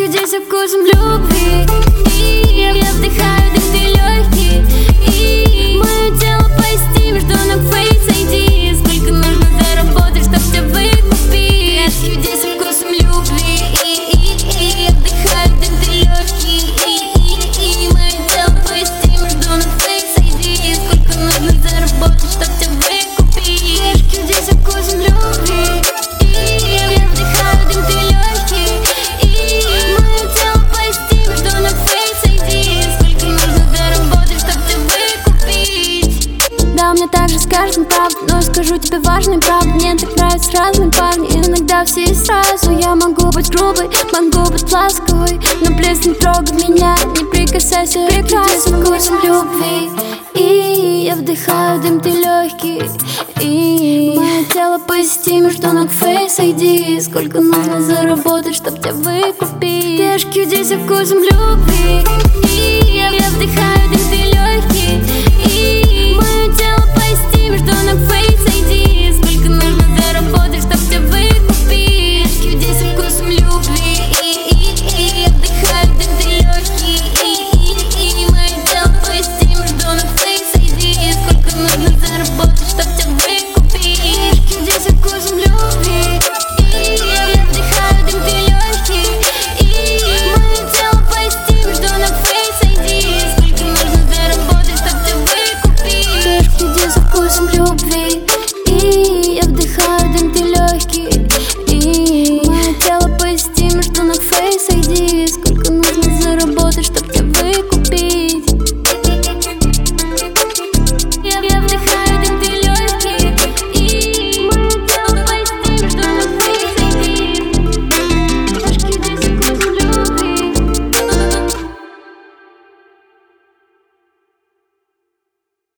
здесь со вкусом любви. И я вдыхаю дым, ты легкий. И мое тело по стиме, жду на Face ID. Сколько нужно заработать, чтоб тебя выкупить? Пешки здесь со вкусом любви. И я вдыхаю дым, ты легкий. И мое тело по стиме, жду на Face ID. Сколько нужно заработать, чтоб тебя выкупить? Пешки здесь со вкусом любви. Я вдыхаю дым, ты легкий. И мое тело по стиме, жду на Face ID. Сколько нужно заработать, чтоб тебя выкупить? Да, у меня так же с каждым правда, но скажу тебе важный правда. Мне так нравятся разные парни, иногда все и сразу. Я могу быть грубой, могу быть ласковой, но плеск не трогай меня, не прикасайся. Прекрасным вкусом любви. И я вдыхаю дым, ты легкий. И мое тело по стиме, жду на Face ID. Сколько нужно заработать, чтоб тебя выкупить? Пешки здесь со вкусом любви. И я вдыхаю дым,